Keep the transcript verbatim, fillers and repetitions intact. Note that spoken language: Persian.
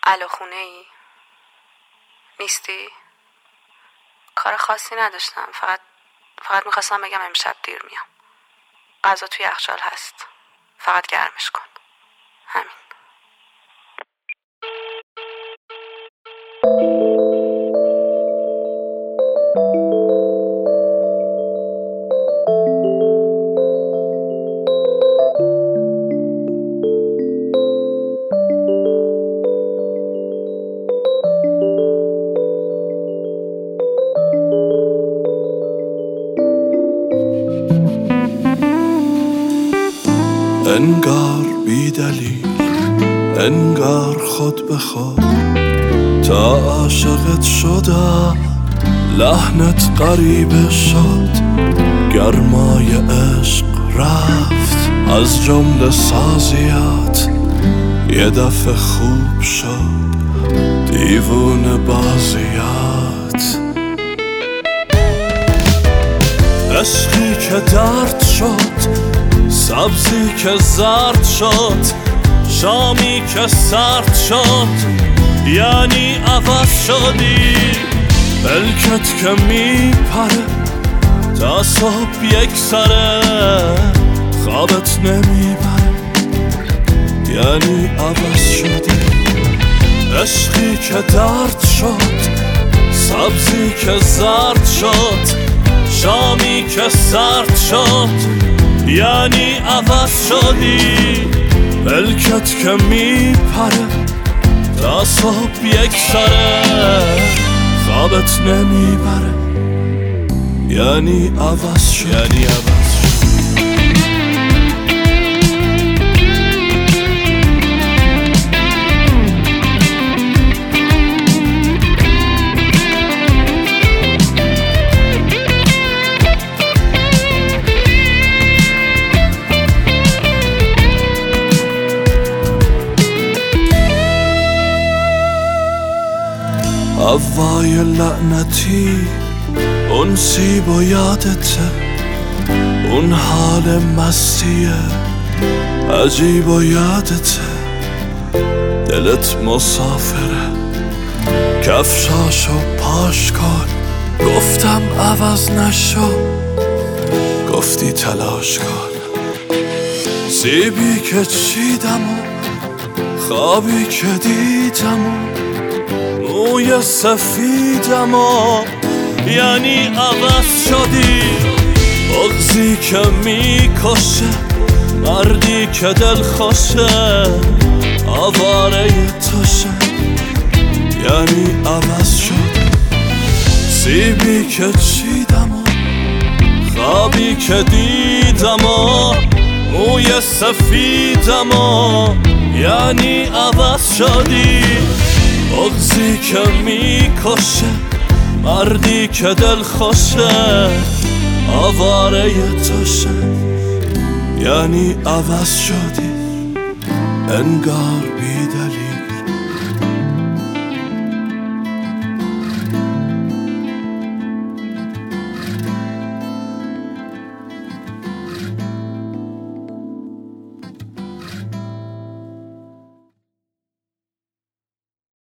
الو، خونه ای؟ نیستی؟ کار خاصی نداشتم، فقط فقط میخواستم بگم امشب دیر میام. غذا توی یخچال هست، فقط گرمش کن. همین. انگار بی دلیل، انگار خود به خود تا عاشقت شدم، لحنت غریبه شد، گرمای عشق رفت از جمله سازیات، یه دفعه خوب شد دیوونه بازیات. عشقی که درد شد، سبزی که زرد شد، شامی که سرد شد، یعنی عوض شدی. پلکت که میپره تا صبح یک سره، خوابت نمیبره یعنی عوض شدی. عشقی که درد شد، سبزی که زرد شد، شامی که سرد شد، یعنی عوض شدی. پلکت که میپره تا صبح یک سره، خوابت نمیبره یعنی عوض شدی. یعنی عوض شدی. هوای لعنتی، اون سیب و یادته، اون حال مستیه عجیب و یادته. دلت مسافره، کفشاشو پاش کن، گفتم عوض نشو، گفتی تلاش کن. سیبی که چیدم و خوابی که دیدم و موی سفیدم و یعنی عوض شدی. بغضی که میکشه، مردی که دل خوشه، آواره توشه یعنی عوض شدی. سیبی که چیدم و خوابی که دیدم و موی سفیدم و یعنی عوض شدی. بغضی که میکشه، مردی که دل خوشه، آواره توشه یعنی عوض شدی. انگار بیده